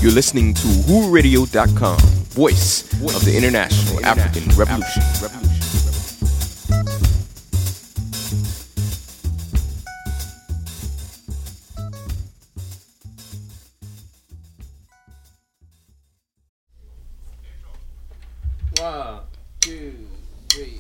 You're listening to WhoRadio.com, voice of the International African Revolution. One, two, three.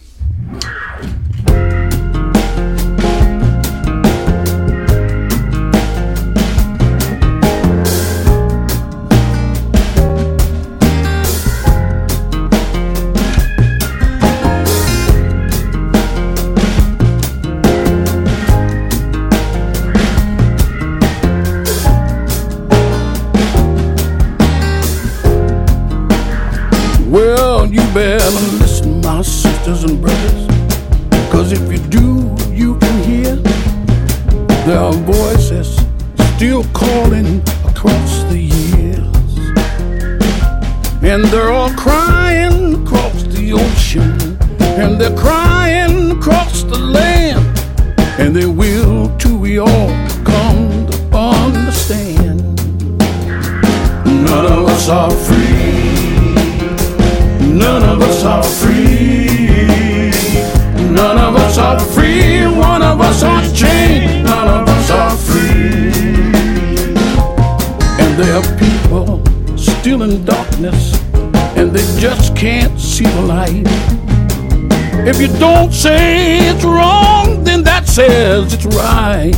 Well, you better listen, my sisters and brothers, 'cause if you do, you can hear there are voices still calling across the years, and they're all crying across the ocean, and they're crying across the land, and they will till we all come to understand. None of us are free. None of us are free. None of us are free. One of us are chained. None of us are free. And there are people still in darkness, and they just can't see the light. If you don't say it's wrong, then that says it's right.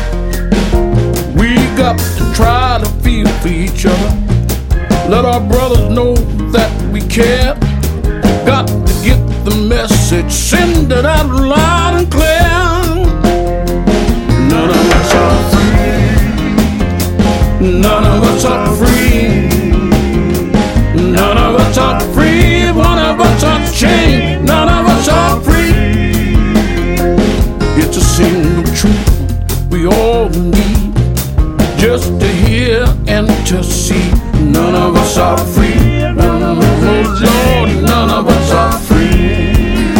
We got to try to feel for each other. Let our brothers know that we care. Got to get the message, send it out loud and clear. None of us are free. None of us are free. None of us are free. One of us are chained. None of us are free. It's a single truth we all need, just to hear and to see. None of us are free. None of us, oh Lord, none of us are free.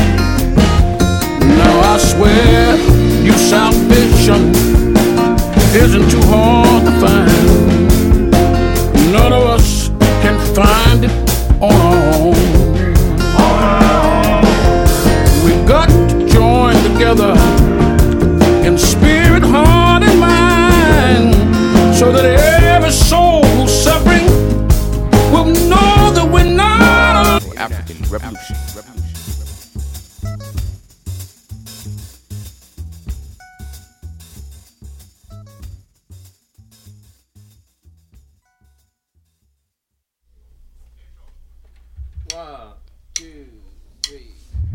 Now I swear, your salvation isn't too hard to find. None of us can find it on our own. We've got to join together in spirit, heart, and mind, so that every soul who's suffering will know that we're not alone. African Revolution. One, two, three.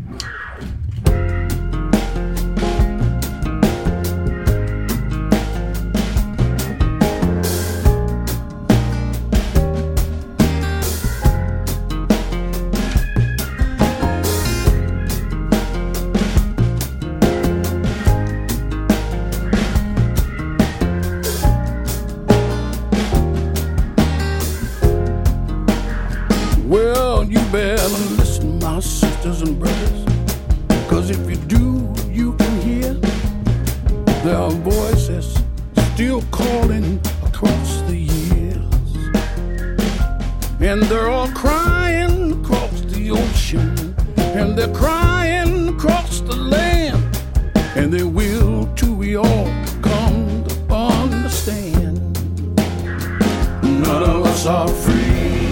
Well, you better listen, my sisters and brothers, 'cause if you do, you can hear there are voices still calling across the years, and they're all crying across the ocean, and they're crying across the land, and they will till we all come to understand. None of us are free.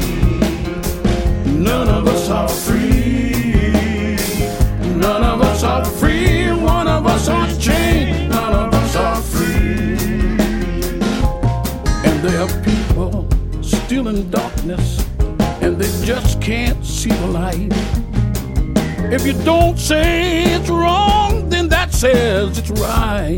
None of us are free. None of us are free. One of us are chained. None of us are free. And there are people still in darkness, and they just can't see the light. If you don't say it's wrong, then that says it's right.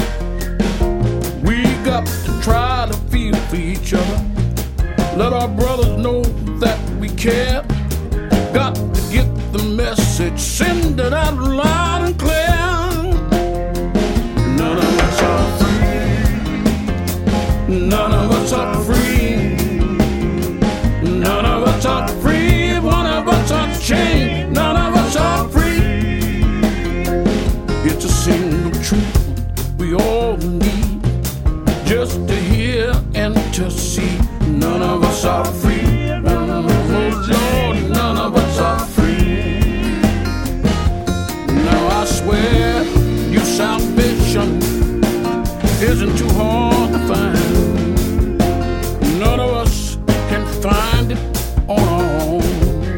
We got to try to feel for each other. Let our brothers know that we care. Got to get the message, send it out loud and clear. None of us are free. None of us are free. None of us are free. One of us are chained. None of us are free. It's a single truth we all need, just to hear and to see. None of us are free. Lord, none of us are free. Now I swear your salvation isn't too hard to find. None of us can find it on our own.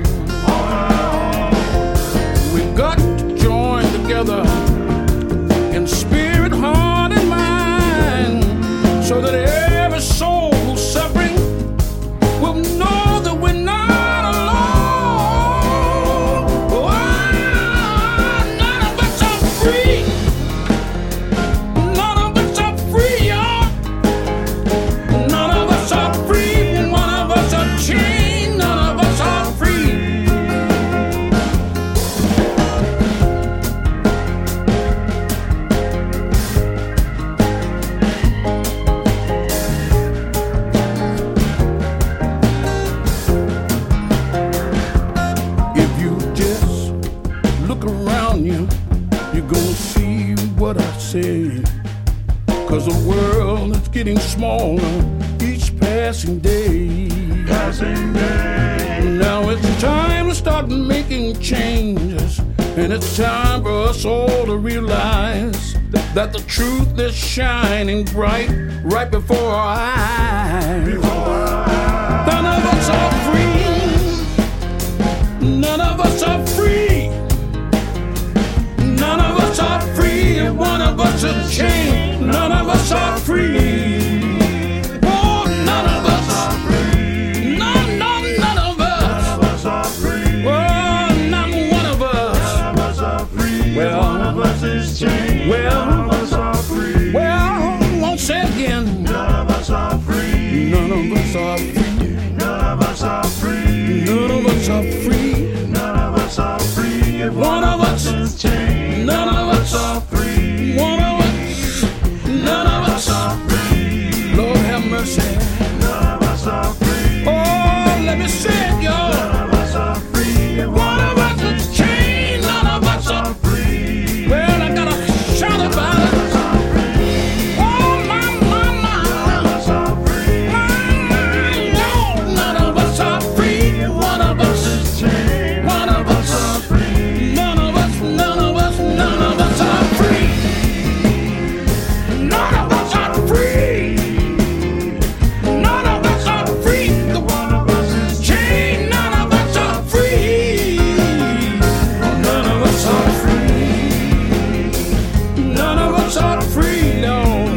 We've got to join together in spirit, heart, and mind, so that every soul who's suffering will know that we're not alone. Oh, none of us are free. None of us are free, y'all. None of us are free. One of us are chained. None of us are free. If you just look around you, you're gonna see what I say. 'Cause the world is getting smaller each passing day. Now it's time to start making changes, and it's time for us all to realize that the truth is shining bright right before our eyes. None of us are free. None of us are free. None of us are free. One of us is chained. None of us are free. Oh, none of us are free. None of us. None of us are free. Oh, not one of us. None of us are free. Well, one of us is chained. Well, none of us are free. Well, won't say it again. None of us are free. None of us are free. None of us are free. None of us are free. None of us are free. One of us is chained. None of us are free. One of us. None of us are free. Lord have mercy. None of us are free. Oh, let me say it, y'all. None of us are free. One of us is chained. None of us are free. Well, I gotta shout about it. Oh, my. None of us are free. None of us are free. One of us is chained. One of us are free. None of us are free. None of us are free. None of us are free. The one of us is chained. None of us are free. None of us are free. None of us are free. No.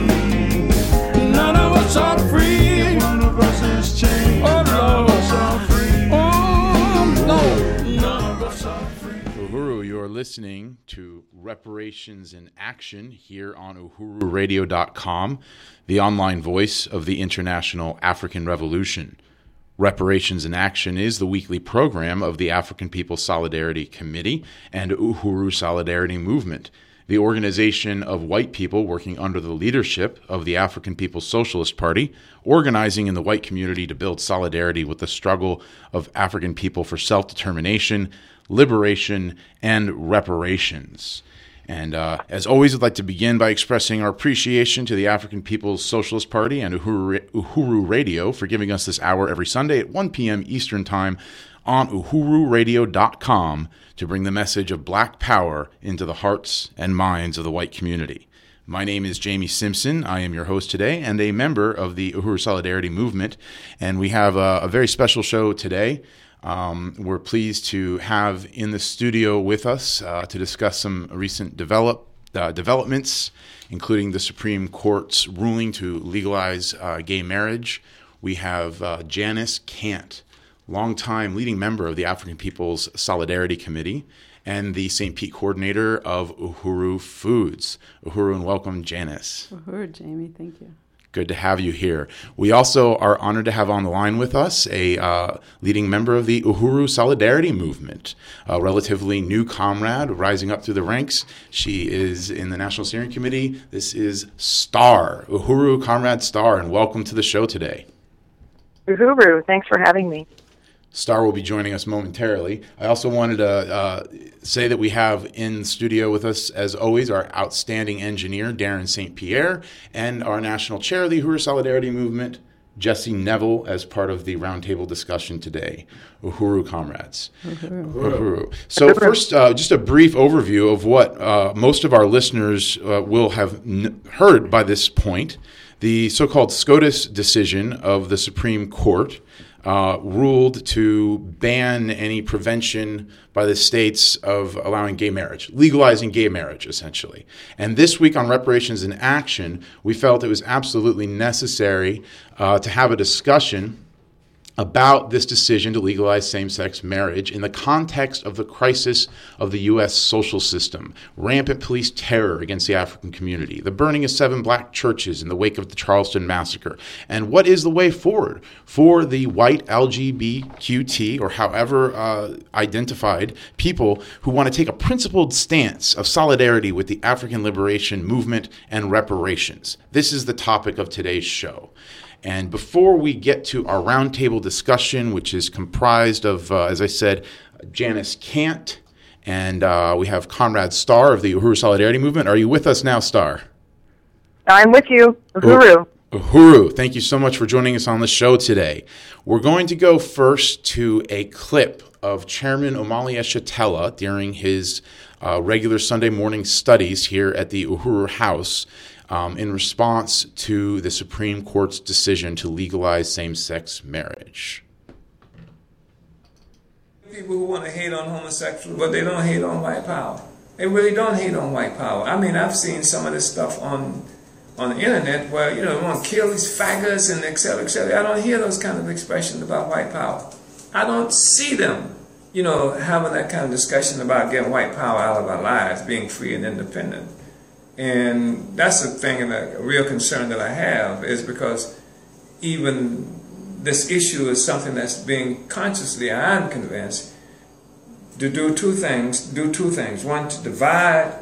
None of us are free. One of us is chained. Oh, Lord. None of us are free. Oh, Lord. None of us are free. Uhuru, you're listening to Reparations in Action here on uhururadio.com, the online voice of the International African Revolution. Reparations in Action is the weekly program of the African People's Solidarity Committee and Uhuru Solidarity Movement, the organization of white people working under the leadership of the African People's Socialist Party, organizing in the white community to build solidarity with the struggle of African people for self-determination, liberation, and reparations. And as always, I'd like to begin by expressing our appreciation to the African People's Socialist Party and Uhuru Radio for giving us this hour every Sunday at 1 p.m. Eastern Time on uhururadio.com to bring the message of Black power into the hearts and minds of the white community. My name is Jamie Simpson. I am your host today and a member of the Uhuru Solidarity Movement. And we have a very special show today. We're pleased to have in the studio with us to discuss some recent developments, including the Supreme Court's ruling to legalize gay marriage. We have Janice Cant, longtime leading member of the African People's Solidarity Committee and the St. Pete coordinator of Uhuru Foods. Uhuru, and welcome, Janice. Uhuru, Jamie, thank you. Good to have you here. We also are honored to have on the line with us a leading member of the Uhuru Solidarity Movement, a relatively new comrade rising up through the ranks. She is in the National Steering Committee. This is Star, Uhuru Comrade Star, and welcome to the show today. Uhuru, thanks for having me. Star will be joining us momentarily. I also wanted to say that we have in studio with us, as always, our outstanding engineer, Darren St. Pierre, and our national chair of the Uhuru Solidarity Movement, Jesse Neville as part of the roundtable discussion today. Uhuru, comrades. Uhuru. So first, just a brief overview of what most of our listeners will have heard by this point. The so-called SCOTUS decision of the Supreme Court ruled to ban any prevention by the states of allowing gay marriage, legalizing gay marriage, essentially. And this week on Reparations in Action, we felt it was absolutely necessary to have a discussion about this decision to legalize same-sex marriage in the context of the crisis of the U.S. social system, rampant police terror against the African community, the burning of 7 black churches in the wake of the Charleston massacre, and what is the way forward for the white LGBTQT, or however identified, people who want to take a principled stance of solidarity with the African liberation movement and reparations. This is the topic of today's show. And before we get to our roundtable discussion, which is comprised of, as I said, Janice Kant, and we have Conrad Starr of the Uhuru Solidarity Movement. Are you with us now, Starr? I'm with you. Uhuru. Uhuru, thank you so much for joining us on the show today. We're going to go first to a clip of Chairman Omali Yeshitela during his regular Sunday morning studies here at the Uhuru House, in response to the Supreme Court's decision to legalize same-sex marriage. People who want to hate on homosexuals, but they don't hate on white power. They really don't hate on white power. I mean, I've seen some of this stuff on the internet where, they want to kill these faggots and et cetera, et cetera. I don't hear those kind of expressions about white power. I don't see them, having that kind of discussion about getting white power out of our lives, being free and independent. And that's the thing, and a real concern that I have is because even this issue is something that's being consciously, I'm convinced, to do two things. One, to divide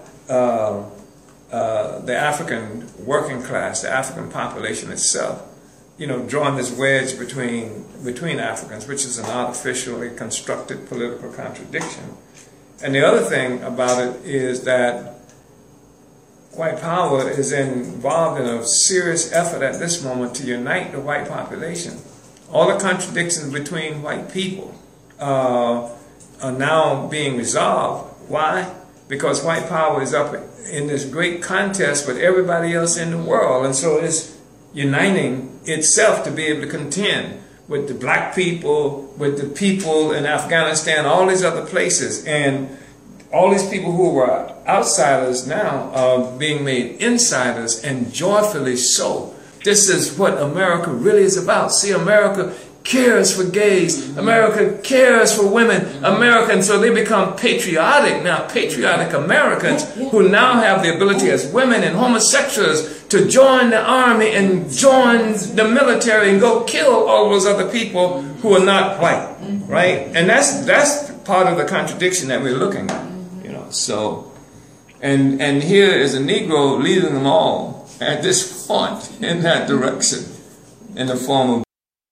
the African working class, the African population itself, drawing this wedge between Africans, which is an artificially constructed political contradiction. And the other thing about it is that white power is involved in a serious effort at this moment to unite the white population. All the contradictions between white people are now being resolved. Why? Because white power is up in this great contest with everybody else in the world, and so it's uniting itself to be able to contend with the black people, with the people in Afghanistan, all these other places, and all these people who were outsiders now are being made insiders, and joyfully so. This is what America really is about. See, America cares for gays. America cares for women. And so they become patriotic now, patriotic Americans who now have the ability as women and homosexuals to join the army and join the military and go kill all those other people who are not white, right? And that's part of the contradiction that we're looking at. So, and here is a Negro leading them all at this point in that direction, in the form of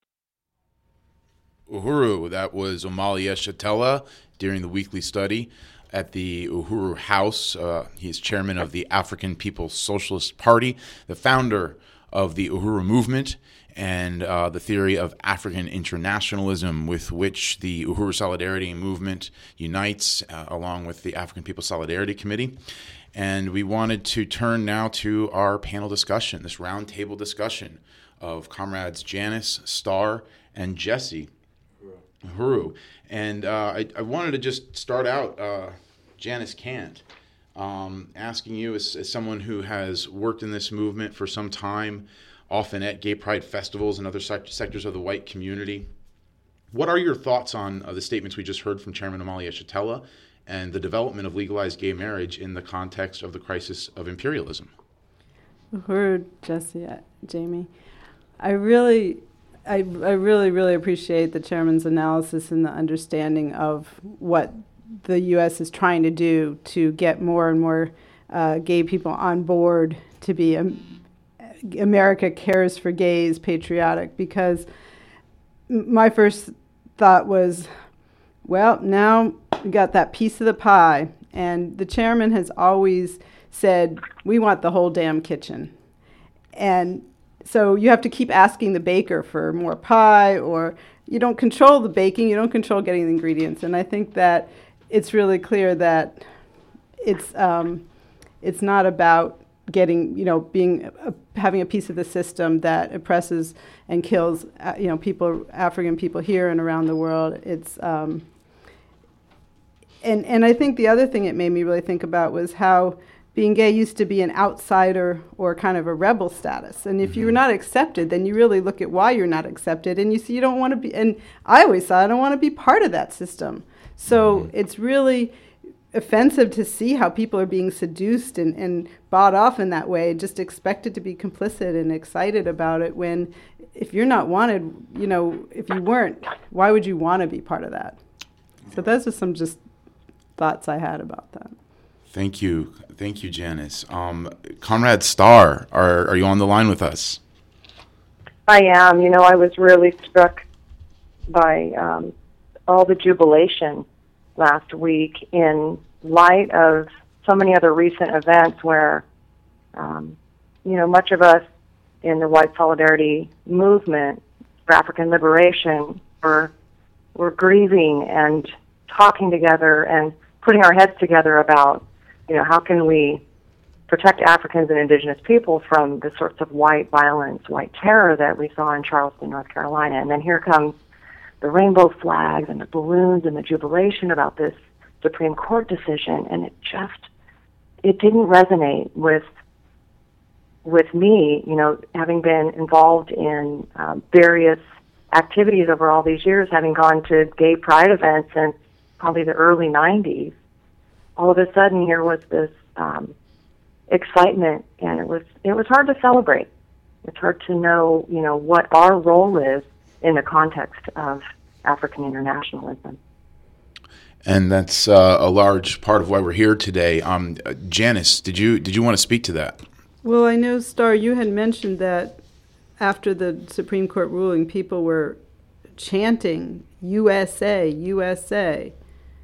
Uhuru. That was Omali Yeshitela during the weekly study at the Uhuru House. He is chairman of the African People's Socialist Party, the founder of the Uhuru movement, and the theory of African internationalism with which the Uhuru Solidarity movement unites along with the African People's Solidarity Committee. And we wanted to turn now to our panel discussion, this roundtable discussion of comrades Janice, Starr, and Jesse Uhuru. And I wanted to just start out, Janice Kant, asking you as someone who has worked in this movement for some time, often at gay pride festivals and other sectors of the white community. What are your thoughts on the statements we just heard from Chairman Omali Yeshitela and the development of legalized gay marriage in the context of the crisis of imperialism? Uhuru, Jesse, Jamie, I really appreciate the chairman's analysis and the understanding of what the U.S. is trying to do to get more and more gay people on board to be America Cares for Gays patriotic, because my first thought was, well, now we got that piece of the pie, and the chairman has always said, we want the whole damn kitchen. And so you have to keep asking the baker for more pie, or you don't control the baking, you don't control getting the ingredients. And I think that it's really clear that it's not about getting, having a piece of the system that oppresses and kills, people, African people here and around the world. It's, and I think the other thing it made me really think about was how being gay used to be an outsider or kind of a rebel status. And if you're not accepted, then you really look at why you're not accepted, and you see you don't want to be, and I always thought I don't want to be part of that system. So it's really offensive to see how people are being seduced and bought off in that way, just expected to be complicit and excited about it, when if you're not wanted, if you weren't, why would you want to be part of that? So those are some just thoughts I had about that. Thank you, Janice. Conrad Starr, are you on the line with us? I am. I was really struck by all the jubilation last week in light of so many other recent events where, much of us in the white solidarity movement for African liberation were grieving and talking together and putting our heads together about, how can we protect Africans and indigenous people from the sorts of white violence, white terror that we saw in Charleston, North Carolina. And then here comes the rainbow flags and the balloons and the jubilation about this Supreme Court decision, and it didn't resonate with me, having been involved in various activities over all these years, having gone to gay pride events since probably the early 90s. All of a sudden, here was this excitement, and it was hard to celebrate. It's hard to know, what our role is in the context of African internationalism. And that's a large part of why we're here today. Janice, did you want to speak to that? Well, I know, Starr, you had mentioned that after the Supreme Court ruling, people were chanting USA, USA.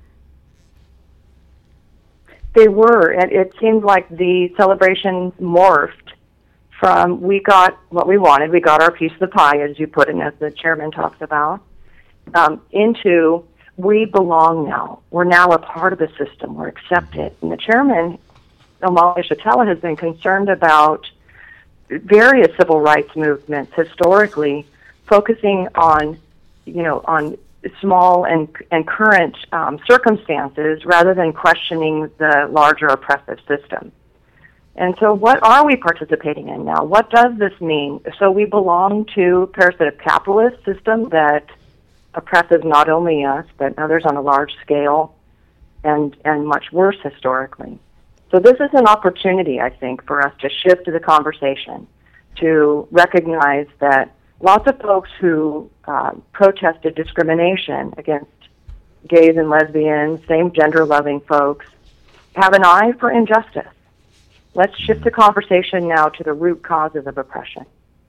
They were, and it seemed like the celebration morphed from we got what we wanted, we got our piece of the pie, as you put it, and as the chairman talks about, into we belong now. We're now a part of the system. We're accepted. And the chairman, Omali Yeshitela, has been concerned about various civil rights movements historically, focusing on, on small and current circumstances rather than questioning the larger oppressive system. And so what are we participating in now? What does this mean? So we belong to a parasitic capitalist system that oppresses not only us, but others on a large scale and much worse historically. So this is an opportunity, I think, for us to shift the conversation, to recognize that lots of folks who protested discrimination against gays and lesbians, same gender-loving folks, have an eye for injustice. Let's shift the conversation now to the root causes of oppression.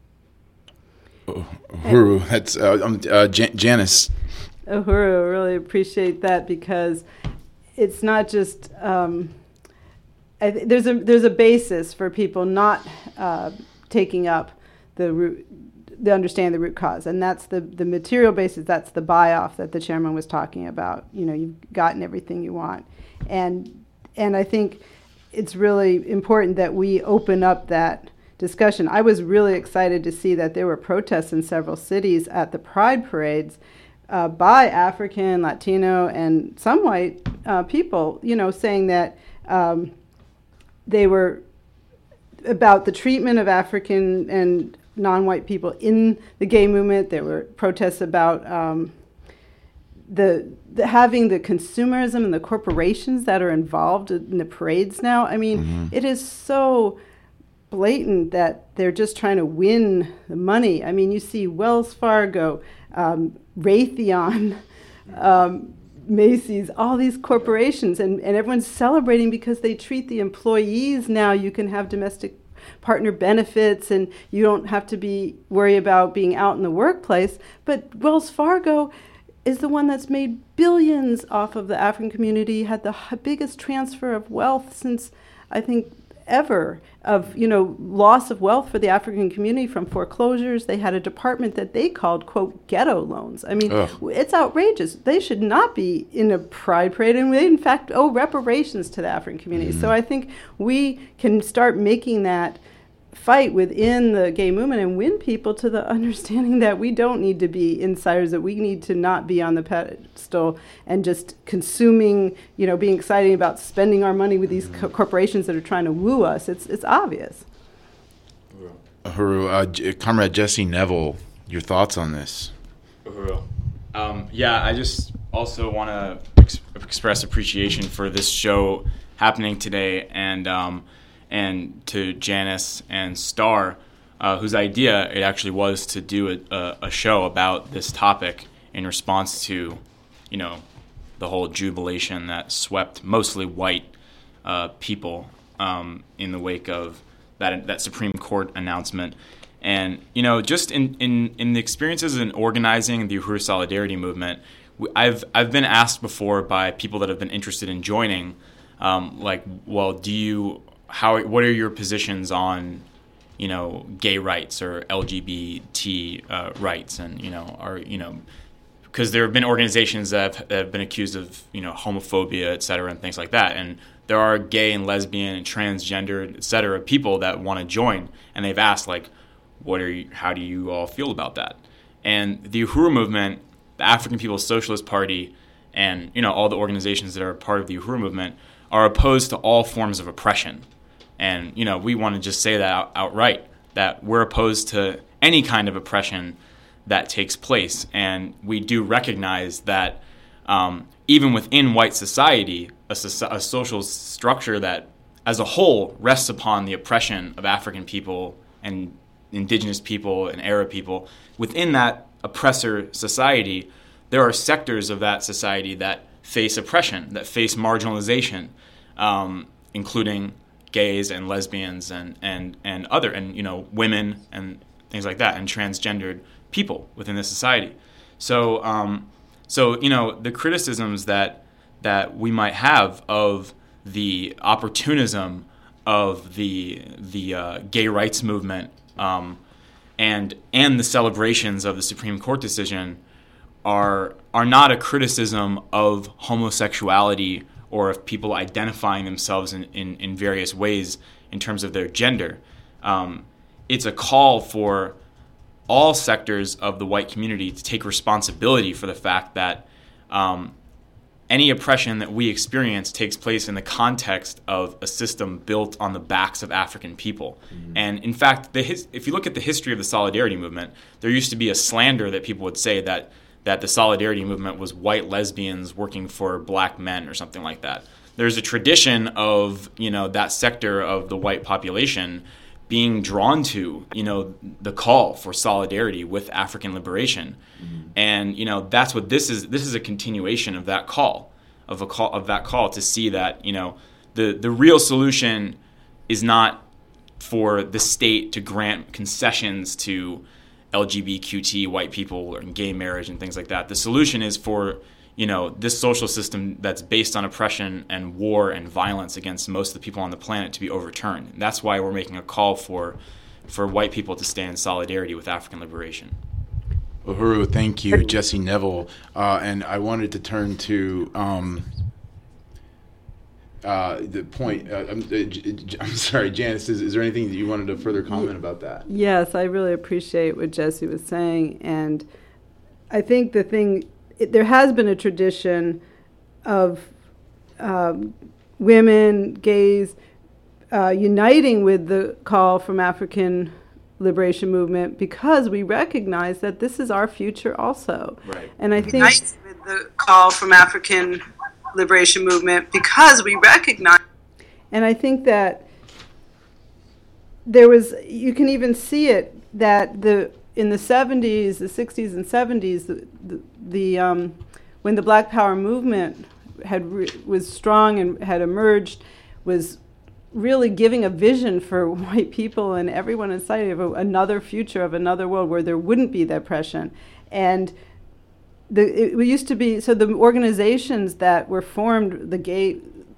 Uhuru, that's Janice. Uhuru, I really appreciate that, because it's not just there's a basis for people not taking up the understand the root cause, and that's the material basis. That's the buy-off that the chairman was talking about. You've gotten everything you want, and I think it's really important that we open up that discussion. I was really excited to see that there were protests in several cities at the Pride parades by African, Latino, and some white people, saying that they were about the treatment of African and non-white people in the gay movement. There were protests about the having the consumerism and the corporations that are involved in the parades now. I mean, it is so blatant that they're just trying to win the money. I mean, you see Wells Fargo, Raytheon, Macy's, all these corporations, and everyone's celebrating because they treat the employees now. You can have domestic partner benefits, and you don't have to worry about being out in the workplace. But Wells Fargo is the one that's made billions off of the African community, had the biggest transfer of wealth since, I think, ever of, loss of wealth for the African community from foreclosures. They had a department that they called, quote, ghetto loans. I mean, It's outrageous. They should not be in a pride parade, and they, in fact, owe reparations to the African community. So I think we can start making that fight within the gay movement and win people to the understanding that we don't need to be insiders, that we need to not be on the pedestal and just consuming, being excited about spending our money with these corporations that are trying to woo us. It's obvious. Uhuru, Comrade Jesse Neville, your thoughts on this? Uhuru. I just also want to express appreciation for this show happening today, and to Janice and Star, whose idea it actually was to do a show about this topic in response to, the whole jubilation that swept mostly white people in the wake of that Supreme Court announcement. And, just in the experiences in organizing the Uhuru Solidarity Movement, I've been asked before by people that have been interested in joining, what are your positions on, gay rights or LGBT rights, and because there have been organizations that have been accused of homophobia, et cetera, and things like that, and there are gay and lesbian and transgendered, et cetera, people that want to join, and they've asked how do you all feel about that? And the Uhuru movement, the African People's Socialist Party, and all the organizations that are part of the Uhuru movement are opposed to all forms of oppression. And, we want to just say that outright, that we're opposed to any kind of oppression that takes place. And we do recognize that even within white society, a social structure that as a whole rests upon the oppression of African people and indigenous people and Arab people, within that oppressor society, there are sectors of that society that face oppression, that face marginalization, including gays and lesbians and other women and things like that, and transgendered people within the society. So the criticisms that we might have of the opportunism of the gay rights movement and the celebrations of the Supreme Court decision are not a criticism of homosexuality or of people identifying themselves in various ways in terms of their gender. It's a call for all sectors of the white community to take responsibility for the fact that any oppression that we experience takes place in the context of a system built on the backs of African people. Mm-hmm. And in fact, if you look at the history of the Solidarity movement, there used to be a slander that people would say that the Solidarity movement was white lesbians working for black men or something like that. There's a tradition of, that sector of the white population being drawn to, the call for solidarity with African liberation. Mm-hmm. And, that's what this is. This is a continuation of that call, of that call to see that, the real solution is not for the state to grant concessions to LGBTQ white people or gay marriage and things like that. The solution is for, this social system that's based on oppression and war and violence against most of the people on the planet to be overturned. And that's why we're making a call for white people to stand in solidarity with African liberation. Uhuru, thank you. Jesse Neville. And I wanted to turn to the point. I'm sorry, Janice, is there anything that you wanted to further comment about that? Yes, I really appreciate what Jesse was saying. And I think there has been a tradition of women, gays, uniting with the call from African liberation movement because we recognize that this is our future also. Right. And I think with the call from African liberation movement because we recognize, and I think that you can even see it that in the 70s, the 60s and 70s, when the Black Power movement was strong and had emerged, was really giving a vision for white people and everyone in society of another future, of another world where there wouldn't be that oppression. And it used to be, so the organizations that were formed, the gay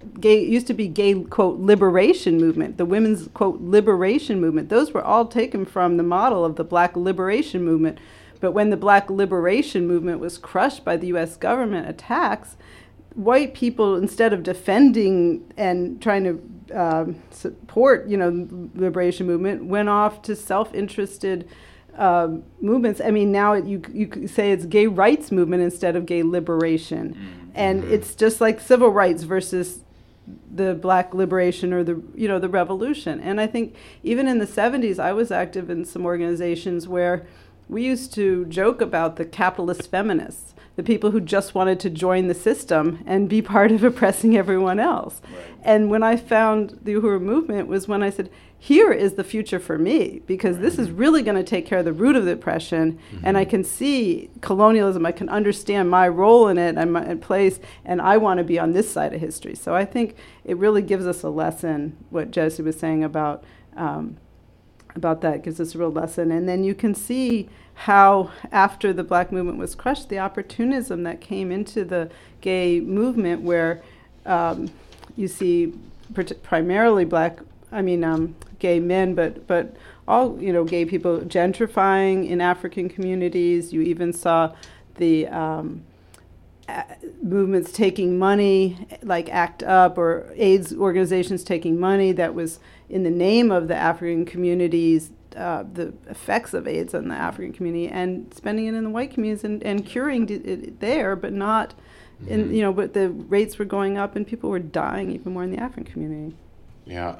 gay used to be gay, quote, liberation movement, the women's, quote, liberation movement. Those were all taken from the model of the Black liberation movement. But when the Black liberation movement was crushed by the U.S. government attacks, white people, instead of defending and trying to support, liberation movement, went off to self-interested movements. I mean, now you could say it's gay rights movement instead of gay liberation. And it's just like civil rights versus the Black liberation or the revolution. And I think even in the 70s, I was active in some organizations where we used to joke about the capitalist feminists, the people who just wanted to join the system and be part of oppressing everyone else. Right. And when I found the Uhuru movement was when I said, here is the future for me, because this is really going to take care of the root of the oppression, and I can see colonialism, I can understand my role in it and my place, and I want to be on this side of history. So I think it really gives us a lesson, what Jesse was saying about that gives us a real lesson. And then you can see how after the Black movement was crushed, the opportunism that came into the gay movement where you see primarily gay men, but all, gay people gentrifying in African communities. You even saw the movements taking money, like ACT UP or AIDS organizations taking money that was in the name of the African communities, the effects of AIDS on the African community, and spending it in the white communities and curing it there, but not but the rates were going up and people were dying even more in the African community. Yeah.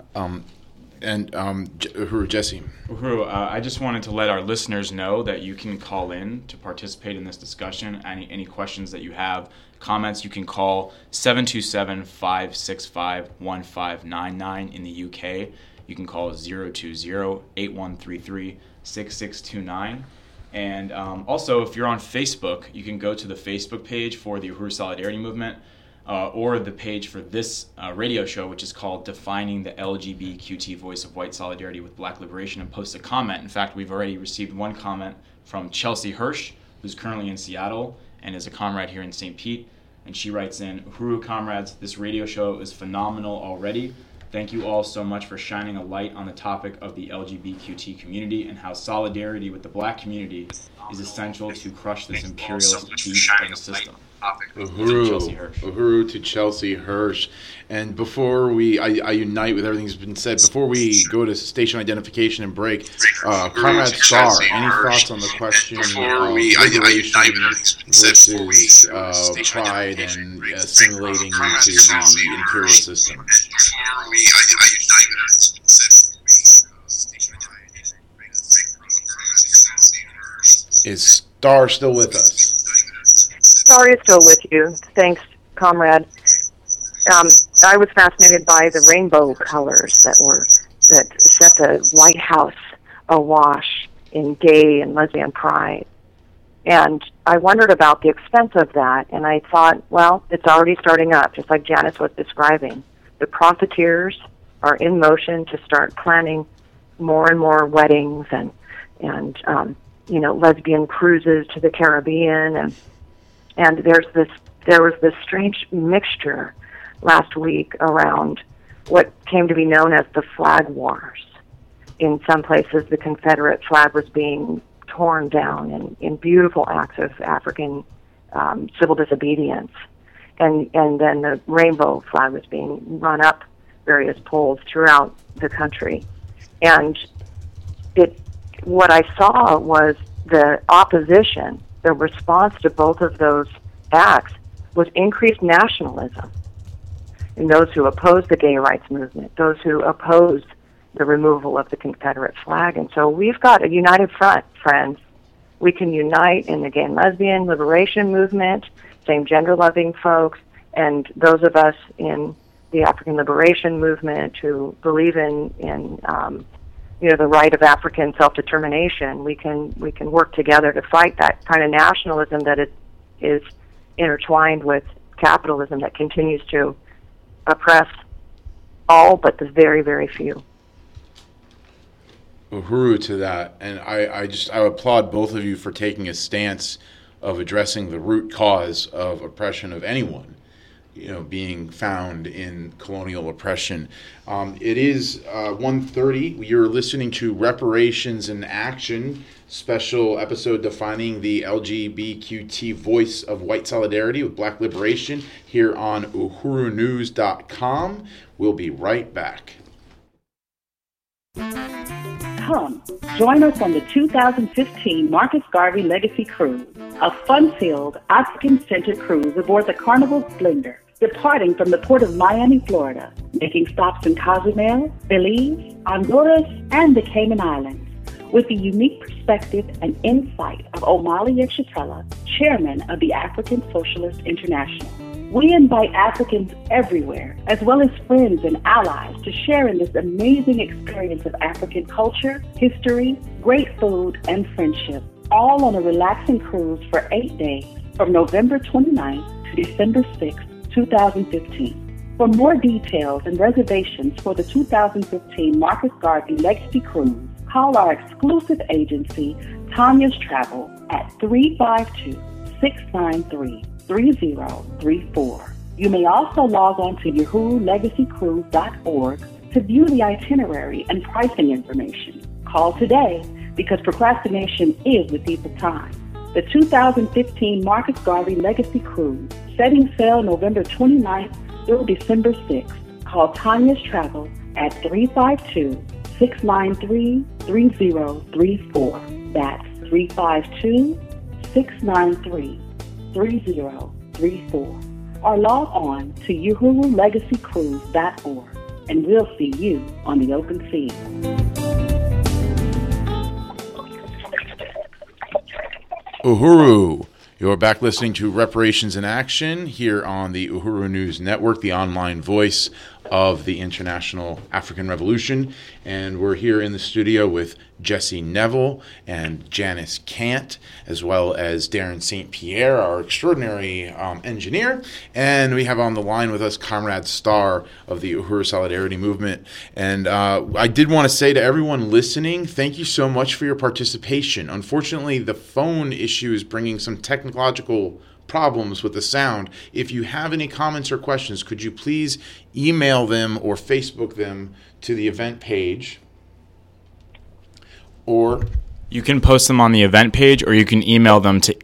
Uhuru, Jesse. Uhuru, I just wanted to let our listeners know that you can call in to participate in this discussion. Any questions that you have, comments, you can call 727-565-1599 in the UK. You can call 020-8133-6629. And also, if you're on Facebook, you can go to the Facebook page for the Uhuru Solidarity Movement, or the page for this radio show, which is called Defining the LGBTQT Voice of White Solidarity with Black Liberation, and post a comment. In fact, we've already received one comment from Chelsea Hirsch, who's currently in Seattle and is a comrade here in St. Pete. And she writes in, Uhuru comrades, this radio show is phenomenal already. Thank you all so much for shining a light on the topic of the LGBTQT community and how solidarity with the Black community is essential to crush this imperialist beast of the system. Uhuru to Chelsea Hirsch. And before I unite with everything that's been said, before we go to station identification and break, Comrade Starr, any thoughts on the question of liberation versus pride and assimilating into the imperial system? Is Starr still with us? Sorry, still with you. Thanks, comrade. I was fascinated by the rainbow colors that set the White House awash in gay and lesbian pride. And I wondered about the extent of that, and I thought, well, it's already starting up, just like Janice was describing. The profiteers are in motion to start planning more and more weddings and lesbian cruises to the Caribbean, and there was this strange mixture last week around what came to be known as the flag wars. In some places, the Confederate flag was being torn down in beautiful acts of African civil disobedience, and then the rainbow flag was being run up various poles throughout the country, and what I saw was the opposition. The response to both of those acts was increased nationalism. And those who oppose the gay rights movement, those who oppose the removal of the Confederate flag. And so we've got a united front, friends. We can unite in the gay and lesbian liberation movement, same gender-loving folks, and those of us in the African liberation movement who believe in the right of African self-determination. We can work together to fight that kind of nationalism that is intertwined with capitalism that continues to oppress all but the very, very few. Uhuru to that, and I applaud both of you for taking a stance of addressing the root cause of oppression of anyone. being found in colonial oppression. It is 1:30. You're listening to Reparations in Action, special episode defining the LGBTQT voice of white solidarity with Black liberation here on uhurunews.com. We'll be right back. Come, join us on the 2015 Marcus Garvey Legacy Cruise, a fun-filled, African-centered cruise aboard the Carnival Splendor, departing from the port of Miami, Florida, making stops in Cozumel, Belize, Honduras, and the Cayman Islands, with the unique perspective and insight of Omali Yeshitela, chairman of the African Socialist International. We invite Africans everywhere, as well as friends and allies, to share in this amazing experience of African culture, history, great food, and friendship, all on a relaxing cruise for 8 days from November 29th to December 6th, 2015. For more details and reservations for the 2015 Marcus Garvey Legacy Cruise, call our exclusive agency, Tanya's Travel, at 352-693-3034. You may also log on to uhurulegacycruise.org to view the itinerary and pricing information. Call today because procrastination is the thief of time. The 2015 Marcus Garvey Legacy Cruise, setting sail November 29th through December 6th. Call Tanya's Travel at 352-693-3034. That's 352-693-3034. Or log on to uhurulegacycruise.org, and we'll see you on the open sea. Uhuru. You're back listening to Reparations in Action here on the Uhuru News Network, the online voice of the International African Revolution. And we're here in the studio with Jesse Neville and Janice Kant, as well as Darren St. Pierre, our extraordinary engineer. And we have on the line with us Comrade Starr of the Uhuru Solidarity Movement. And I did want to say to everyone listening, thank you so much for your participation. Unfortunately, the phone issue is bringing some technological problems with the sound. If you have any comments or questions, could you please email them or Facebook them to the event page? Or you can post them on the event page, or you can email them to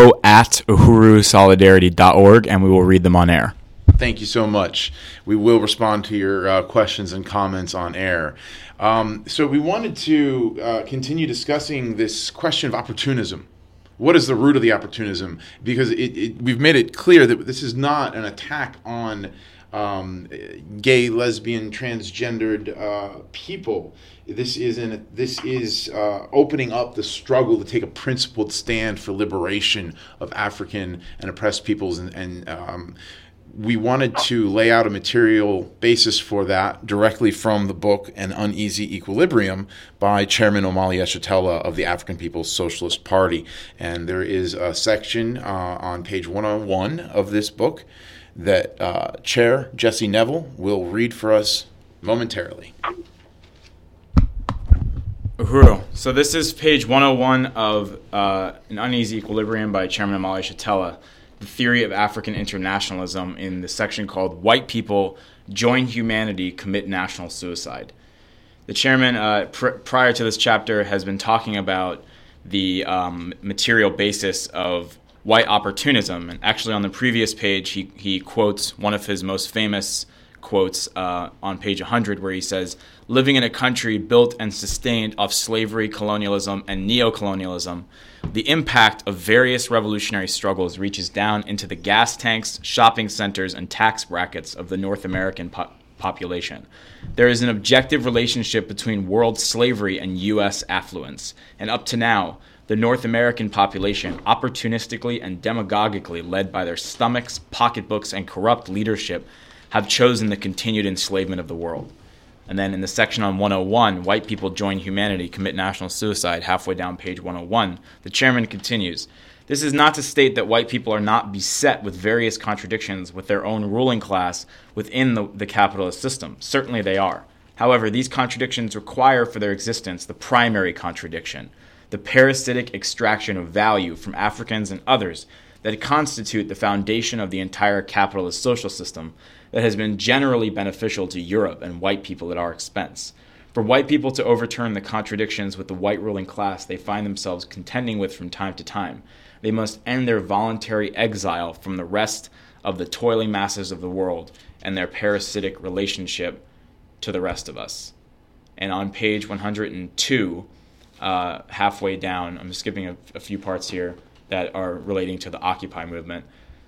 info@uhurusolidarity.org, and we will read them on air. Thank you so much. We will respond to your questions and comments on air. So we wanted to continue discussing this question of opportunism. What is the root of the opportunism? Because we've made it clear that this is not an attack on gay, lesbian, transgendered people. This is opening up the struggle to take a principled stand for liberation of African and oppressed peoples, and we wanted to lay out a material basis for that directly from the book An Uneasy Equilibrium by Chairman Omali Yeshitela of the African People's Socialist Party. And there is a section on page 101 of this book that Chair Jesse Neville will read for us momentarily. Uhuru. So this is page 101 of An Uneasy Equilibrium by Chairman Omali Yeshitela, the theory of African internationalism, in the section called White People Join Humanity, Commit National Suicide. The chairman, prior to this chapter, has been talking about the material basis of white opportunism. And actually on the previous page, he quotes one of his most famous quotes on page 100, where he says, "Living in a country built and sustained off slavery, colonialism, and neocolonialism, the impact of various revolutionary struggles reaches down into the gas tanks, shopping centers, and tax brackets of the North American population. There is an objective relationship between world slavery and U.S. affluence, and up to now, the North American population, opportunistically and demagogically led by their stomachs, pocketbooks, and corrupt leadership, have chosen the continued enslavement of the world." And then in the section on 101, White People Join Humanity, Commit National Suicide, halfway down page 101, the chairman continues, "This is not to state that white people are not beset with various contradictions with their own ruling class within the capitalist system. Certainly they are. However, these contradictions require for their existence the primary contradiction, the parasitic extraction of value from Africans and others that constitute the foundation of the entire capitalist social system that has been generally beneficial to Europe and white people at our expense. For white people to overturn the contradictions with the white ruling class they find themselves contending with from time to time, they must end their voluntary exile from the rest of the toiling masses of the world and their parasitic relationship to the rest of us. And on page 102, halfway down, I'm skipping a few parts here that are relating to the Occupy movement,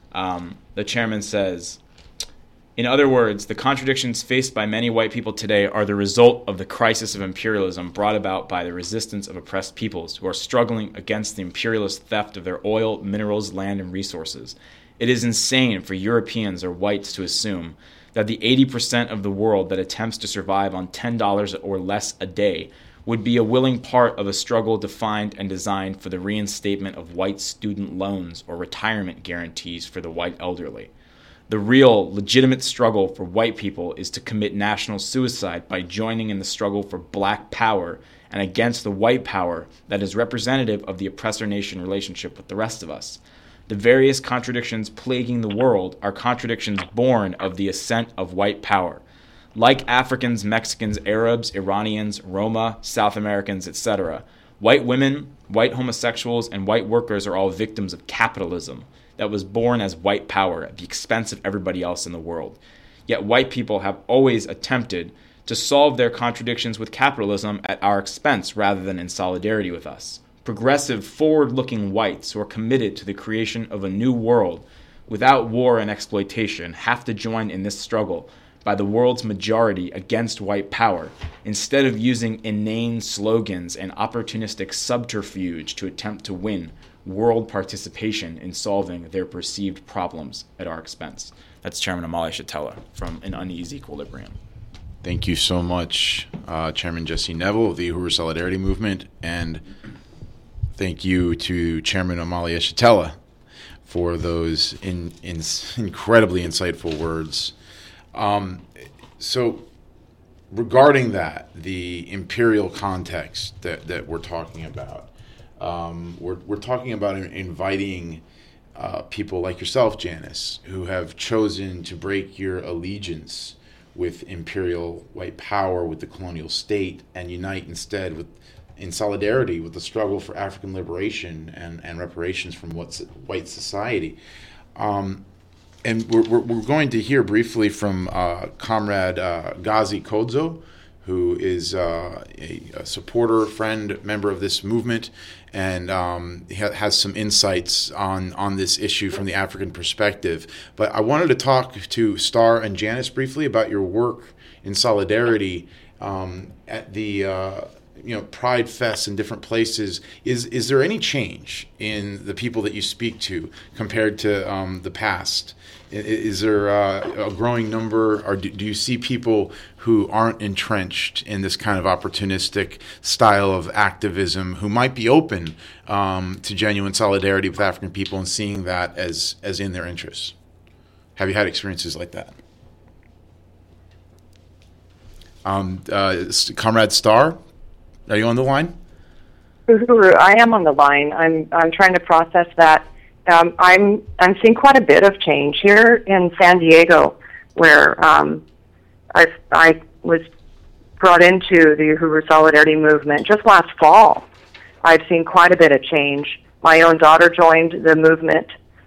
the chairman says, in other words, the contradictions faced by many white people today are the result of the crisis of imperialism brought about by the resistance of oppressed peoples who are struggling against the imperialist theft of their oil, minerals, land, and resources. It is insane for Europeans or whites to assume that the 80% of the world that attempts to survive on $10 or less a day would be a willing part of a struggle defined and designed for the reinstatement of white student loans or retirement guarantees for the white elderly. The real, legitimate struggle for white people is to commit national suicide by joining in the struggle for black power and against the white power that is representative of the oppressor-nation relationship with the rest of us. The various contradictions plaguing the world are contradictions born of the ascent of white power. Like Africans, Mexicans, Arabs, Iranians, Roma, South Americans, etc., white women, white homosexuals, and white workers are all victims of capitalism that was born as white power at the expense of everybody else in the world. Yet white people have always attempted to solve their contradictions with capitalism at our expense rather than in solidarity with us. Progressive, forward-looking whites who are committed to the creation of a new world without war and exploitation have to join in this struggle by the world's majority against white power, instead of using inane slogans and opportunistic subterfuge to attempt to win world participation in solving their perceived problems at our expense. That's Chairman Omali Yeshitela from An Uneasy Equilibrium. Thank you so much, Chairman Jesse Neville of the Uhuru Solidarity Movement, and thank you to Chairman Omali Yeshitela for those incredibly insightful words. So regarding that, the imperial context that we're talking about, we're talking about inviting people like yourself, Janice, who have chosen to break your allegiance with imperial white power, with the colonial state, and unite instead in solidarity with the struggle for African liberation and reparations from white society. And we're going to hear briefly from Comrade Ghazi Kodzo, who is a supporter, friend, member of this movement, and he has some insights on this issue from the African perspective. But I wanted to talk to Star and Janice briefly about your work in solidarity at the Pride Fests in different places. Is there any change in the people that you speak to compared to the past? Is there a growing number, or do you see people who aren't entrenched in this kind of opportunistic style of activism who might be open to genuine solidarity with African people and seeing that as in their interests? Have you had experiences like that? Comrade Star, are you on the line? Uhuru, I am on the line. I'm trying to process that. I'm seeing quite a bit of change here in San Diego, where I was brought into the Uhuru Solidarity Movement just last fall. I've seen quite a bit of change. My own daughter joined the movement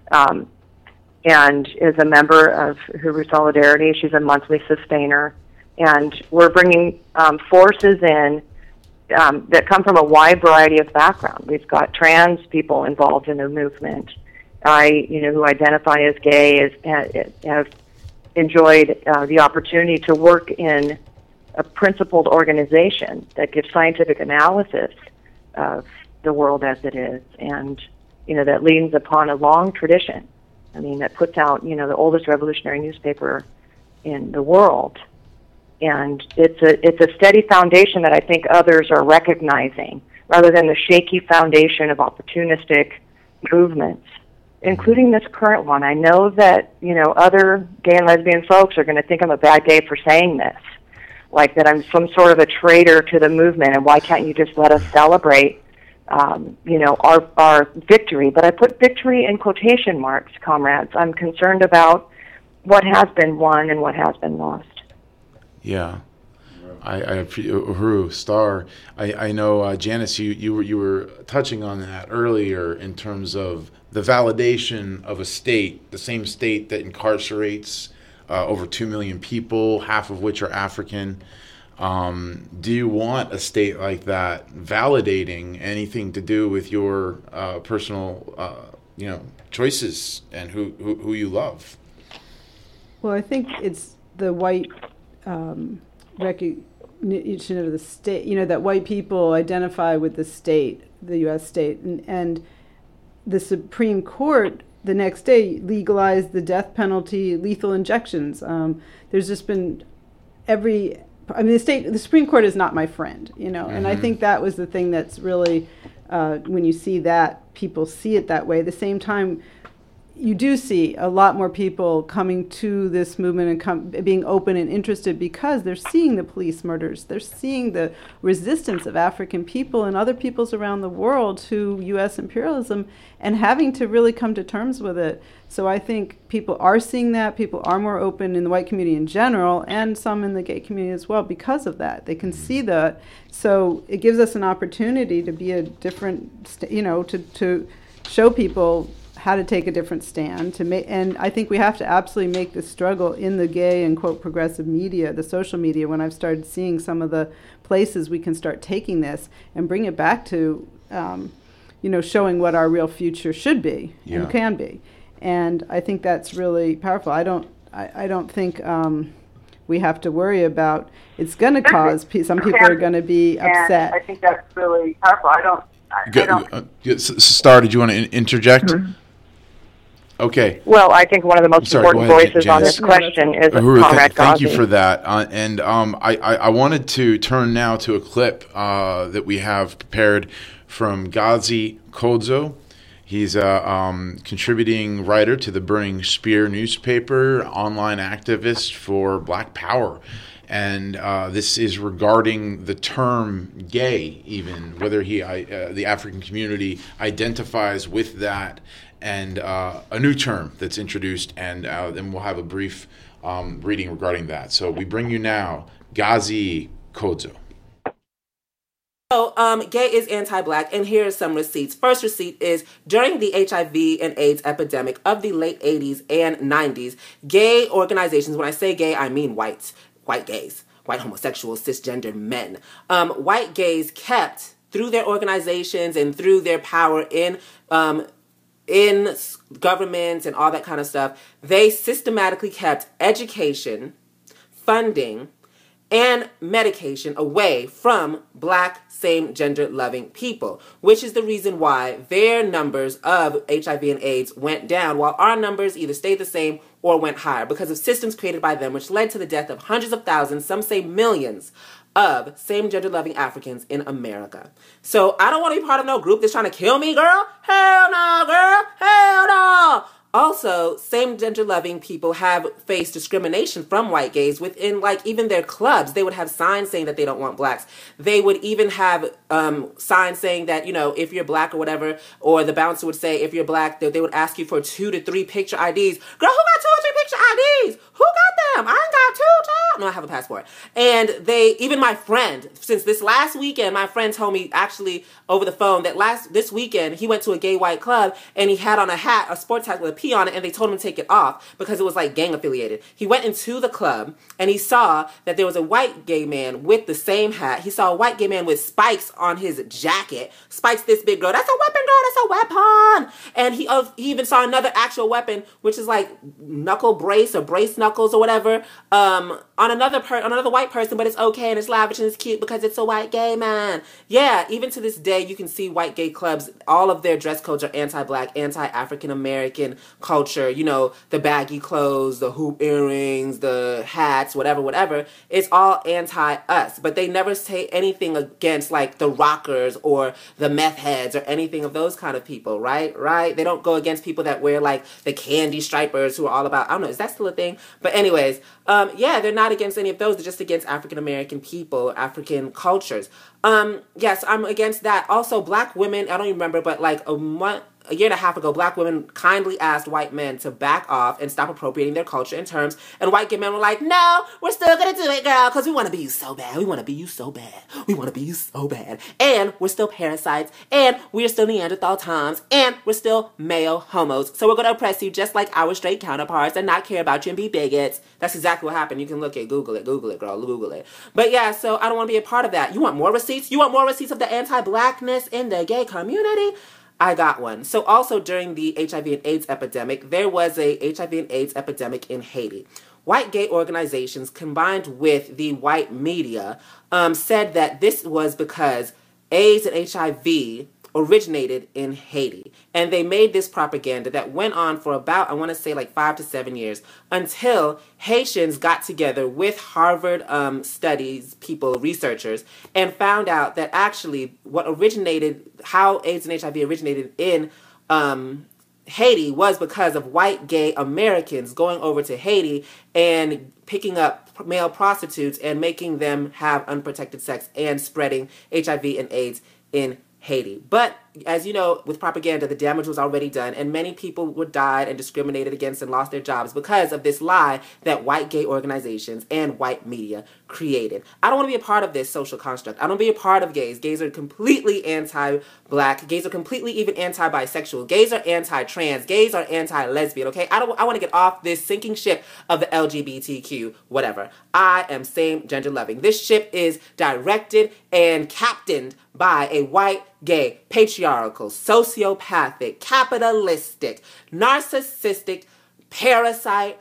and is a member of Uhuru Solidarity. She's a monthly sustainer, and we're bringing forces in that come from a wide variety of background. We've got trans people involved in the movement. Who identify as gay, have enjoyed the opportunity to work in a principled organization that gives scientific analysis of the world as it is, and that leans upon a long tradition. I mean, that puts out the oldest revolutionary newspaper in the world, and it's a steady foundation that I think others are recognizing, rather than the shaky foundation of opportunistic movements, including this current one. I know that, other gay and lesbian folks are going to think I'm a bad gay for saying this, like that I'm some sort of a traitor to the movement, and why can't you just let us celebrate our victory. But I put victory in quotation marks, comrades. I'm concerned about what has been won and what has been lost. Yeah. I Uhuru Star. I know Janice. You were touching on that earlier in terms of the validation of a state, the same state that incarcerates over 2 million people, half of which are African. Do you want a state like that validating anything to do with your personal, choices and who you love? Well, I think it's the white recognition of the state, that white people identify with the state, the U.S. state, and the Supreme Court the next day legalized the death penalty, lethal injections. There's just been the Supreme Court is not my friend, and I think that was the thing that's really, when you see that, people see it that way. At the same time, you do see a lot more people coming to this movement and being open and interested because they're seeing the police murders. They're seeing the resistance of African people and other peoples around the world to U.S. imperialism and having to really come to terms with it. So I think people are seeing that. People are more open in the white community in general and some in the gay community as well because of that. They can see that. So it gives us an opportunity to be a different, to show people how to take a different stand and I think we have to absolutely make this struggle in the gay and quote progressive media, the social media, when I've started seeing some of the places we can start taking this and bring it back to, showing what our real future should be and can be. And I think that's really powerful. I don't think we have to worry about, it's going to cause, some people are going to be upset. I think that's really powerful. Star, did you want to interject? Mm-hmm. Okay. Well, I think one of the most important voices on this question is Comrade Ghazi. Thank you for that. I wanted to turn now to a clip that we have prepared from Ghazi Kodzo. He's a contributing writer to the Burning Spear newspaper, online activist for Black Power. And this is regarding the term gay, even, whether the African community identifies with that, and a new term that's introduced, and then we'll have a brief reading regarding that. So we bring you now Ghazi Kodzo. So, gay is anti-Black, and here are some receipts. First receipt is, during the HIV and AIDS epidemic of the late 80s and 90s, gay organizations, when I say gay, I mean white gays, white homosexuals, cisgender men. White gays kept, through their organizations and through their power in government and all that kind of stuff, they systematically kept education, funding, and medication away from Black same-gender loving people, which is the reason why their numbers of HIV and AIDS went down while our numbers either stayed the same or went higher because of systems created by them, which led to the death of hundreds of thousands, some say millions, of same-gender loving Africans in America. So I don't want to be part of no group that's trying to kill me, girl. Hell no, girl. Hell no. Also, same-gender loving people have faced discrimination from white gays within, even their clubs. They would have signs saying that they don't want Blacks. They would even have signs saying that, if you're Black or whatever, or the bouncer would say, if you're Black, they would ask you for 2 to 3 picture IDs. Girl, who got 2 or 3 picture IDs? Who got them? I ain't got 2, child. No, I have a passport. And even my friend, since this last weekend, my friend told me actually over the phone that this weekend he went to a gay white club and he had on a hat, a sports hat with a P on it, and they told him to take it off because it was gang affiliated. He went into the club and he saw that there was a white gay man with the same hat. He saw a white gay man with spikes on his jacket. Spikes this big, girl. That's a weapon, girl. That's a weapon. And he even saw another actual weapon, which is knuckle brace or brace knuckles or whatever, on another white person, but it's okay and it's lavish and it's cute because it's a white gay man. Yeah, even to this day, you can see white gay clubs. All of their dress codes are anti-Black, anti-African American, culture, you know, the baggy clothes, the hoop earrings, the hats, whatever, it's all anti-us. But they never say anything against, like, the rockers or the meth heads or anything of those kind of people, right? They don't go against people that wear, like, the candy stripers who are all about, I don't know, is that still a thing? But anyways, yeah, they're not against any of those. They're just against African-American people, African cultures. Yes, I'm against that. Also, black women, I don't even remember, but like a year and a half ago, black women kindly asked white men to back off and stop appropriating their culture and terms. And white gay men were like, no, we're still going to do it, girl, because we want to be you so bad. We want to be you so bad. We want to be you so bad. And we're still parasites. And we're still Neanderthal times. And we're still male homos. So we're going to oppress you just like our straight counterparts and not care about you and be bigots. That's exactly what happened. You can look at Google it, girl, Google it. But yeah, so I don't want to be a part of that. You want more receipts? You want more receipts of the anti-blackness in the gay community? I got one. So also during the HIV and AIDS epidemic, there was a HIV and AIDS epidemic in Haiti. White gay organizations combined with the white media said that this was because AIDS and HIV originated in Haiti. And they made this propaganda that went on for about, I want to say like 5 to 7 years, until Haitians got together with Harvard studies people, researchers, and found out that actually how AIDS and HIV originated in Haiti was because of white gay Americans going over to Haiti and picking up male prostitutes and making them have unprotected sex and spreading HIV and AIDS in Haiti. But as you know, with propaganda, the damage was already done, and many people were died and discriminated against and lost their jobs because of this lie that white gay organizations and white media created. I don't want to be a part of this social construct. I don't want to be a part of gays. Gays are completely anti-black. Gays are completely even anti-bisexual. Gays are anti-trans. Gays are anti-lesbian, okay? I want to get off this sinking ship of the LGBTQ, whatever. I am same gender loving. This ship is directed and captained by a white, gay, patriarchal, sociopathic, capitalistic, narcissistic, parasite,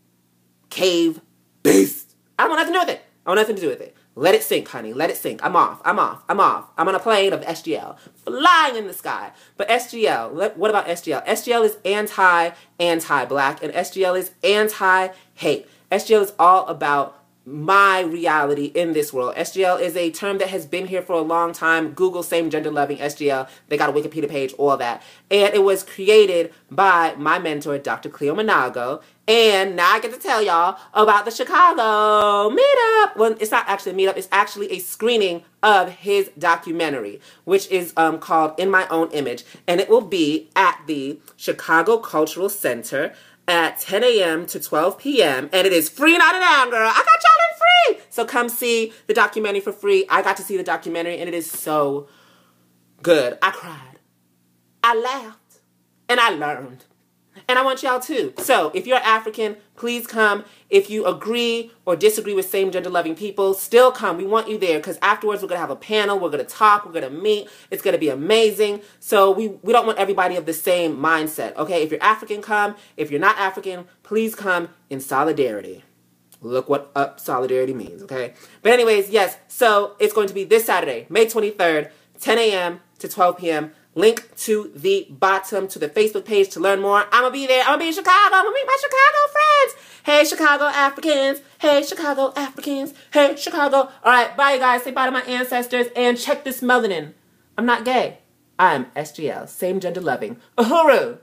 cave beast. I don't want nothing to do with it. I want nothing to do with it. Let it sink, honey. Let it sink. I'm off. I'm on a plane of SGL, flying in the sky. But SGL, what about SGL? SGL is anti-black, and SGL is anti-hate. SGL is all about my reality in this world. SGL is a term that has been here for a long time. Google same gender loving SGL. They got a Wikipedia page, all that. And it was created by my mentor, Dr. Cleo Manago. And now I get to tell y'all about the Chicago meetup. Well, it's not actually a meetup. It's actually a screening of his documentary, which is called In My Own Image. And it will be at the Chicago Cultural Center at 10 a.m. to 12 p.m. And it is free night and down, girl. I got y'all in free. So come see the documentary for free. I got to see the documentary, and it is so good. I cried. I laughed. And I learned. And I want y'all too. So if you're African, please come. If you agree or disagree with same gender loving people, still come. We want you there because afterwards we're going to have a panel. We're going to talk. We're going to meet. It's going to be amazing. So we don't want everybody of the same mindset. Okay, if you're African, come. If you're not African, please come in solidarity. Look what solidarity means, okay? But anyways, yes. So it's going to be this Saturday, May 23rd, 10 a.m. to 12 p.m. Link to the bottom to the Facebook page to learn more. I'm going to be there. I'm going to be in Chicago. I'm going to meet my Chicago friends. Hey, Chicago Africans. Hey, Chicago Africans. Hey, Chicago. All right, bye, you guys. Say bye to my ancestors and check this melanin. I'm not gay. I'm SGL. Same gender loving. Uhuru.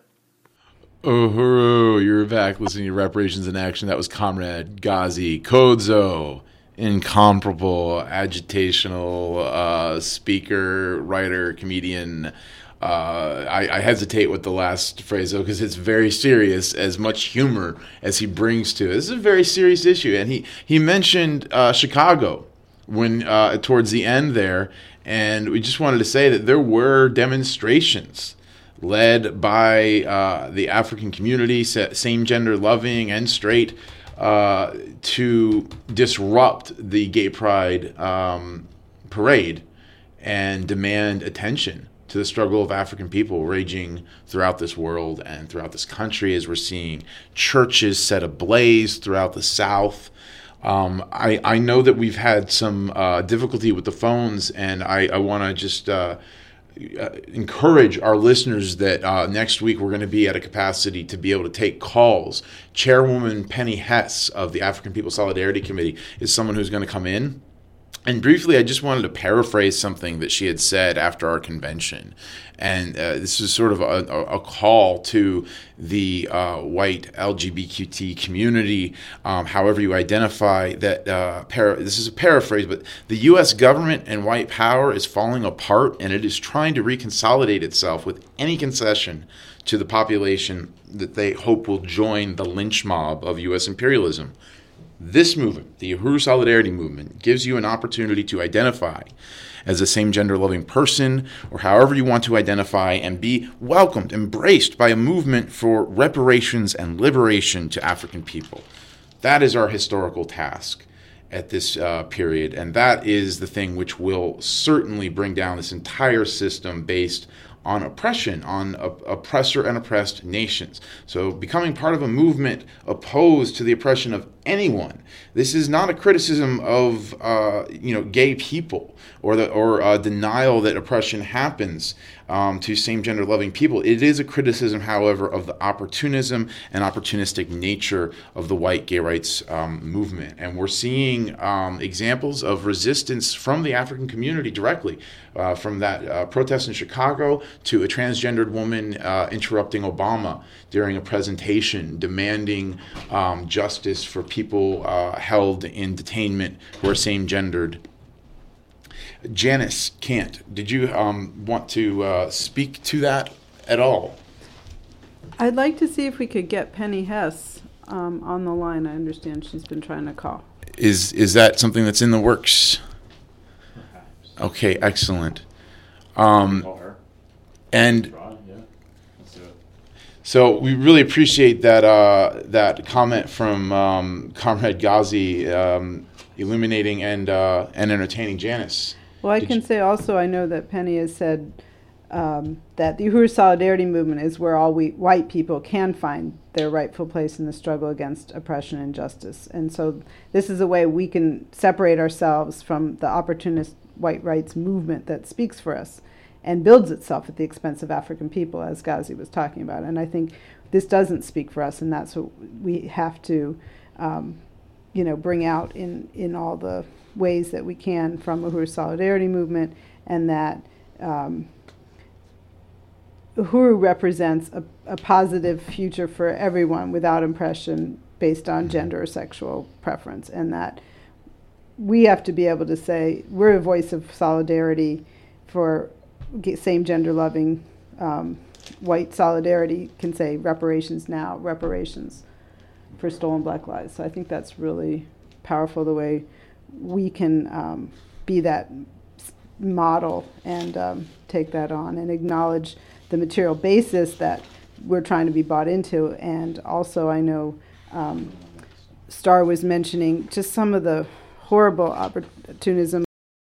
Uhuru. You're back listening to Reparations in Action. That was Comrade Ghazi Kodzo. Incomparable, agitational speaker, writer, comedian. I hesitate with the last phrase, though, because it's very serious, as much humor as he brings to it. This is a very serious issue. And he mentioned Chicago when towards the end there, and we just wanted to say that there were demonstrations led by the African community, same gender loving and straight, to disrupt the Gay Pride parade and demand attention to the struggle of African people raging throughout this world and throughout this country, as we're seeing churches set ablaze throughout the South. I know that we've had some difficulty with the phones, and I want to just encourage our listeners that next week we're going to be at a capacity to be able to take calls. Chairwoman Penny Hess of the African People Solidarity Committee is someone who's going to come in. And briefly, I just wanted to paraphrase something that she had said after our convention. And this is sort of a call to the white LGBTQ community, however you identify that. This is a paraphrase, but the U.S. government and white power is falling apart, and it is trying to reconsolidate itself with any concession to the population that they hope will join the lynch mob of U.S. imperialism. This movement, the Uhuru Solidarity Movement, gives you an opportunity to identify as a same-gender loving person, or however you want to identify, and be welcomed, embraced by a movement for reparations and liberation to African people. That is our historical task at this period, and that is the thing which will certainly bring down this entire system based on oppression, on oppressor and oppressed nations. So becoming part of a movement opposed to the oppression of anyone. This is not a criticism of gay people or denial that oppression happens to same-gender loving people. It is a criticism, however, of the opportunism and opportunistic nature of the white gay rights movement. And we're seeing examples of resistance from the African community directly, from that protest in Chicago to a transgendered woman interrupting Obama during a presentation demanding justice for people held in detainment who are same-gendered. Janice Kant, did you want to speak to that at all? I'd like to see if we could get Penny Hess on the line. I understand she's been trying to call. Is that something that's in the works? Okay, excellent. And so we really appreciate that comment from Comrade Ghazi, illuminating and entertaining Janice. Well, I can say also, I know that Penny has said that the Uhuru Solidarity Movement is where all white people can find their rightful place in the struggle against oppression and justice. And so this is a way we can separate ourselves from the opportunist white rights movement that speaks for us and builds itself at the expense of African people, as Ghazi was talking about. And I think this doesn't speak for us, and that's what we have to bring out in all the ways that we can from Uhuru Solidarity Movement, and that Uhuru represents a positive future for everyone without oppression based on gender or sexual preference, and that we have to be able to say we're a voice of solidarity for same-gender loving white solidarity can say reparations now, reparations for stolen black lives. So I think that's really powerful, the way we can be that model and take that on and acknowledge the material basis that we're trying to be bought into. And also I know Star was mentioning just some of the horrible opportunism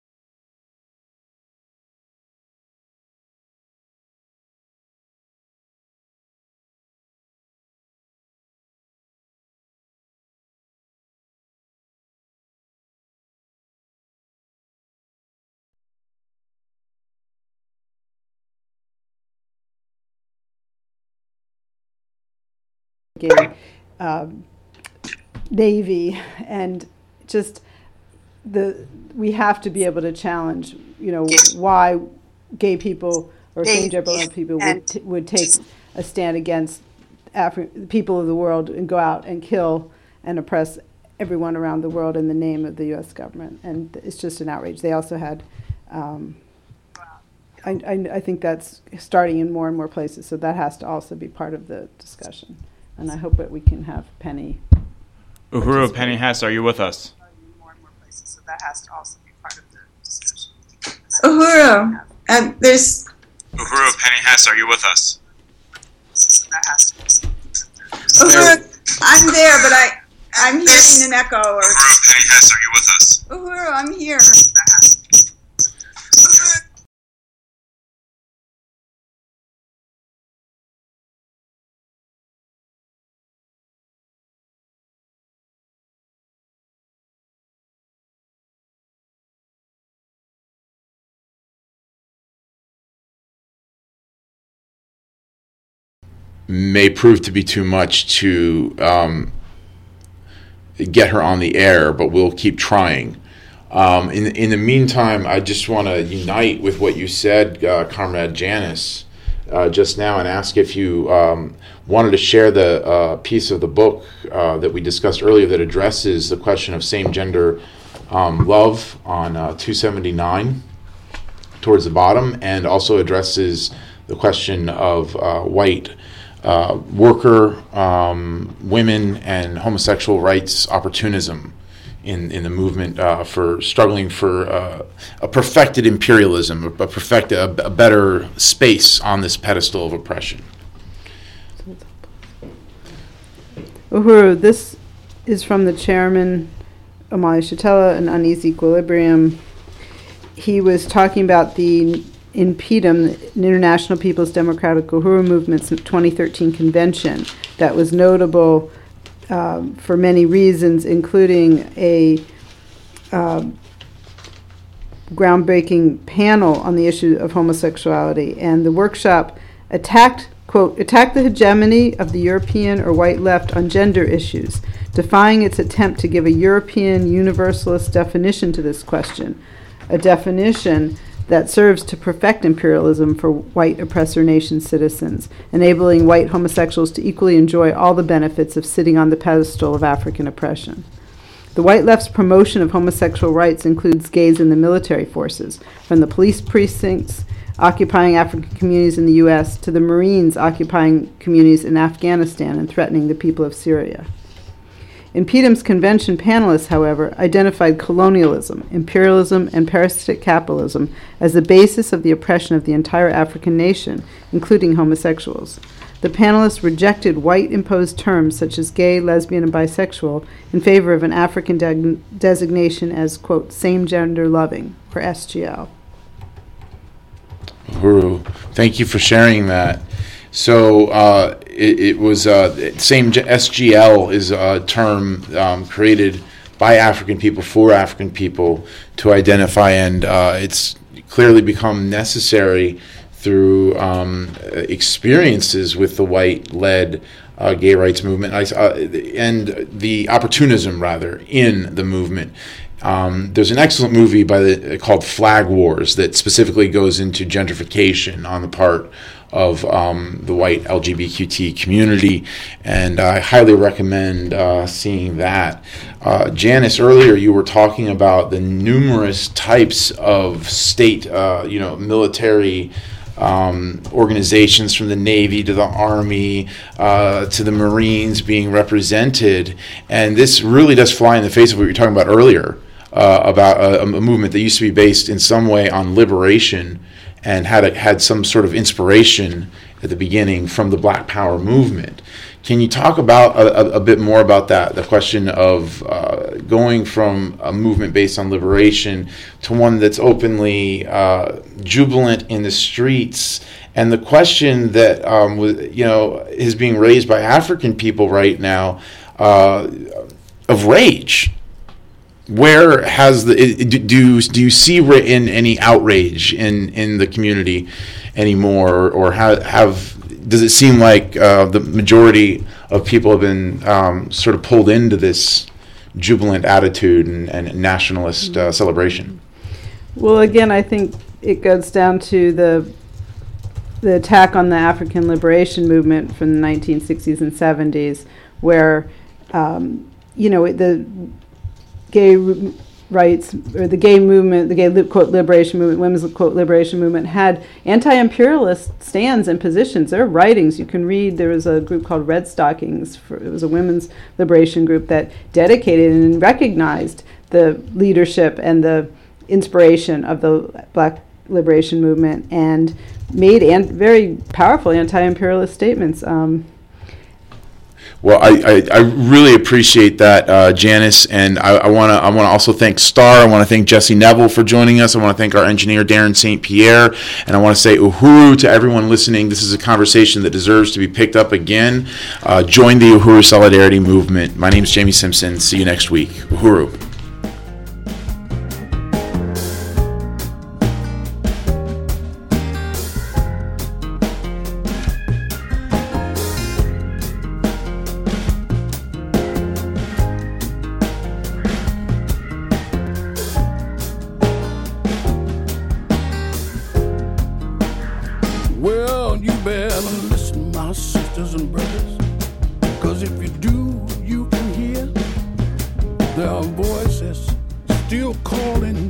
Navy, and just we have to be able to challenge, why gay people or same-gender people would take a stand against people of the world and go out and kill and oppress everyone around the world in the name of the U.S. government. And it's just an outrage. They also had, I think that's starting in more and more places, so that has to also be part of the discussion. And I hope that we can have Penny. Uhuru, Penny Hess, are you with us? So that has to also be part of the discussion. Uhuru, there's. Uhuru, Penny Hess, are you with us? So that has to be. Uhuru, I'm there, but I'm hearing an echo. Uhuru, Penny Hess, are you with us? Uhuru, I'm here. Uhuru, may prove to be too much to get her on the air, but we'll keep trying. In the meantime, I just want to unite with what you said, Comrade Janice, just now, and ask if you wanted to share the piece of the book that we discussed earlier that addresses the question of same-gender love on 279 towards the bottom, and also addresses the question of white worker, women, and homosexual rights opportunism in the movement for struggling for a perfected imperialism, a better space on this pedestal of oppression. Uhuru, this is from the chairman, Omali Yeshitela, an Uneasy Equilibrium. He was talking about the INPEDM, the International People's Democratic Uhuru Movement's 2013 convention that was notable for many reasons, including a groundbreaking panel on the issue of homosexuality. And the workshop attacked the hegemony of the European or white left on gender issues, defying its attempt to give a European universalist definition to this question, a definition that serves to perfect imperialism for white oppressor nation citizens, enabling white homosexuals to equally enjoy all the benefits of sitting on the pedestal of African oppression. The white left's promotion of homosexual rights includes gays in the military forces, from the police precincts occupying African communities in the U.S. to the Marines occupying communities in Afghanistan and threatening the people of Syria. INPEDM's convention panelists, however, identified colonialism, imperialism, and parasitic capitalism as the basis of the oppression of the entire African nation, including homosexuals. The panelists rejected white-imposed terms such as gay, lesbian, and bisexual in favor of an African designation as, quote, same-gender loving, or SGL. Uhuru, thank you for sharing that. So it was same SGL is a term created by African people for African people to identify, and it's clearly become necessary through experiences with the white-led gay rights movement and the opportunism, rather, in the movement. There's an excellent movie called Flag Wars that specifically goes into gentrification on the part of the white LGBTQ community, and I highly recommend seeing that. Janice, earlier you were talking about the numerous types of state, military organizations, from the Navy to the Army to the Marines being represented, and this really does fly in the face of what you were talking about earlier about a movement that used to be based in some way on liberation and had some sort of inspiration at the beginning from the Black Power movement. Can you talk about a bit more about that, the question of going from a movement based on liberation to one that's openly jubilant in the streets, and the question that is being raised by African people right now of rage? Where has do you see in any outrage in the community anymore, or does it seem like the majority of people have been sort of pulled into this jubilant attitude and nationalist celebration? Well, again, I think it goes down to the attack on the African liberation movement from the 1960s and 70s, where the gay rights, or the gay movement, the gay quote liberation movement, women's quote liberation movement, had anti-imperialist stands and positions. There are writings you can read. There was a group called Red Stockings. It was a women's liberation group that dedicated and recognized the leadership and the inspiration of the Black liberation movement and made very powerful anti-imperialist statements. Well, I really appreciate that, Janice, and I want to also thank Star. I want to thank Jesse Neville for joining us. I want to thank our engineer Darren St. Pierre, and I want to say Uhuru to everyone listening. This is a conversation that deserves to be picked up again. Join the Uhuru Solidarity Movement. My name is Jamie Simpson. See you next week. Uhuru. better listen, my sisters and brothers, 'cause if you do, you can hear there are voices still calling